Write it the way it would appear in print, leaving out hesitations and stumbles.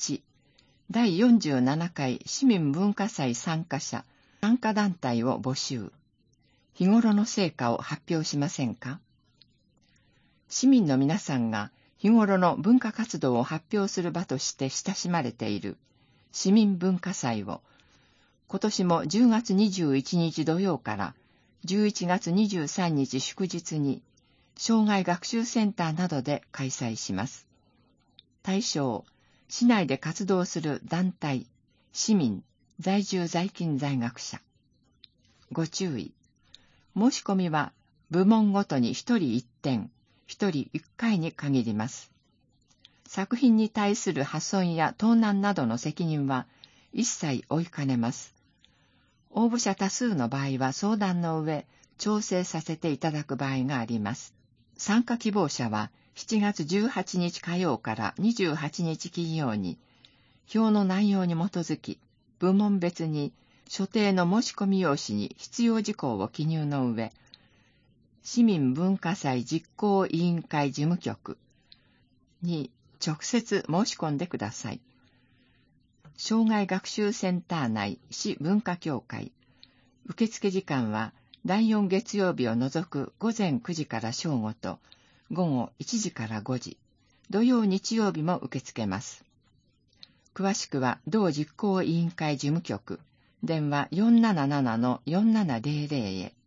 1、第47回市民文化祭参加者、参加団体を募集。日頃の成果を発表しませんか？市民の皆さんが日頃の文化活動を発表する場として親しまれている市民文化祭を、今年も10月21日土曜から11月23日祝日に、障害学習センターなどで開催します。対象、市内で活動する団体、市民、在住在勤在学者。ご注意。申し込みは部門ごとに1人1点、1人1回に限ります。作品に対する破損や盗難などの責任は一切負いかねます。応募者多数の場合は相談の上、調整させていただく場合があります。参加希望者は7月18日火曜から28日金曜に、表の内容に基づき、部門別に所定の申し込み用紙に必要事項を記入の上、市民文化祭実行委員会事務局に直接申し込んでください。障害学習センター内市文化協会。受付時間は第4月曜日を除く午前9時から正午と午後1時から5時、土曜日曜日も受け付けます。詳しくは同実行委員会事務局、電話477-4700へ。